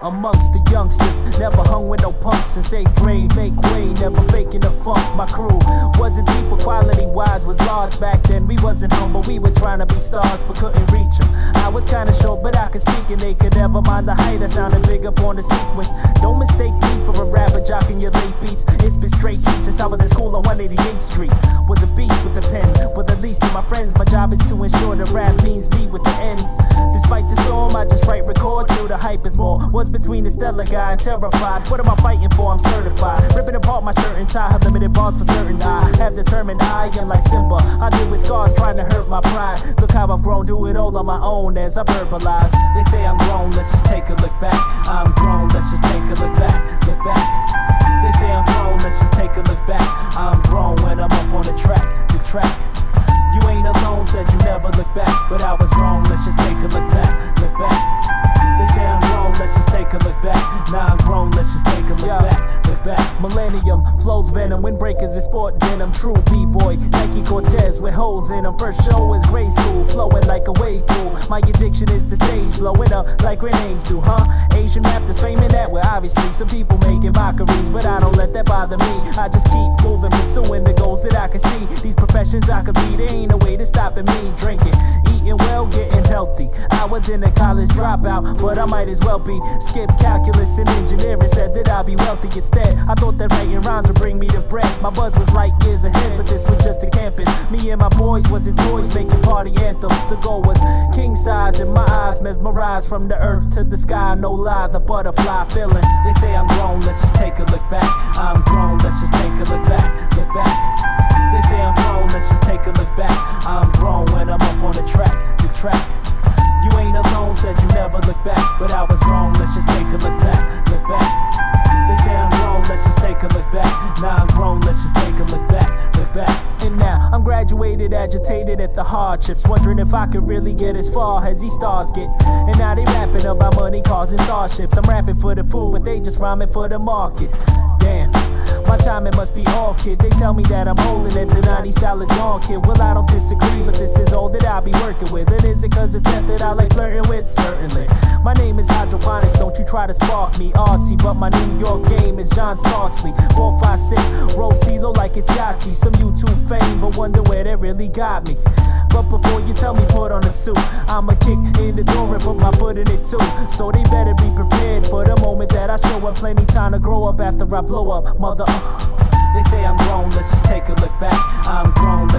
amongst the youngsters. Never hung with no punks since 8th grade. Make way, never faking the funk. My crew wasn't deep, but quality-wise was large back then. We wasn't humble, we were trying to be stars, but couldn't reach them. I was kinda short, but I could speak, and they could never mind the height. I sounded big up on the sequence. Don't mistake me for a rapper jocking your late beats. It's been straight heat since I was in school on 188th Street. Was a beast with the pen, with the least of my friends. My job is to ensure the rap means me with the ends. Despite the storm, I just write, record till the hype is more. What's between the stellar guy and terrified? What am I fighting for? I'm certified. Ripping apart my shirt and tie, have limited bars for certain. I have determined I am like Simba. I deal with scars trying to hurt my pride. Look how I've grown, do it all on my own as I verbalize. They say I'm grown, let's just take a look back. I'm grown, let's just take a look back. Look back. They say I'm grown, let's just take a look back. I'm grown when I'm up on the track. You ain't alone, said you never look back, but I was wrong, let's just take a look back. Look back. They say I'm grown, let's just take a look back. Now I'm grown, let's just take a look back. Look back. Millennium, flows venom, windbreakers is sport denim. True B-boy, Nike Cortez with holes in them. First show is grade school, flowing like a wave pool. My addiction is the stage, blowing up like grenades do, huh? Asian rappers faming that, well obviously some people making mockeries, but I don't let that bother me. I just keep moving, pursuing the goals that I can see. These professions I could be, there ain't no way to stopping me. Drinking, eating well, getting healthy. I was in a college dropout, but I might as well be. Skip calculus and engineering, said that I'd be wealthy instead. I thought that writing rhymes would bring me the bread. My buzz was like years ahead, but this was just a campus. Me and my boys wasn't toys, making party anthems. The goal was king size, and my eyes mesmerized from the earth to the sky. No lie, the butterfly feeling. They say I'm grown, let's just take a look back. I'm grown, let's just take a look back. Look back. They say I'm grown, let's just take a look back. I'm grown when I'm up on the track. You ain't alone, said you never look back, but I was wrong, let's just take a look back. Look back. They say I'm grown, let's just take a look back. Now I'm grown, let's just take a look back. Look back. And now I'm graduated, agitated at the hardships, wondering if I could really get as far as these stars get. And now they rapping about money, cars, and starships. I'm rapping for the food, but they just rhyming for the market. Damn, my timing must be off, kid. They tell me that I'm holding it, the 90s style is gone, kid. Well, I don't disagree, but this is all that I'll be working with. And is it cause it's that I like flirting with? Certainly. My name is Hydroponics, don't you try to spark me. Artsy, but my New York game is John Starksley. 456, roll CeeLo like it's Yahtzee. Some YouTube fame, but wonder where that really got me. But before you tell me put on a suit, I'ma kick in the door and put my foot in it too. So they better be prepared for the moment that I show up. Plenty time to grow up after I blow up, mother. They say I'm grown, let's just take a look back. I'm grown,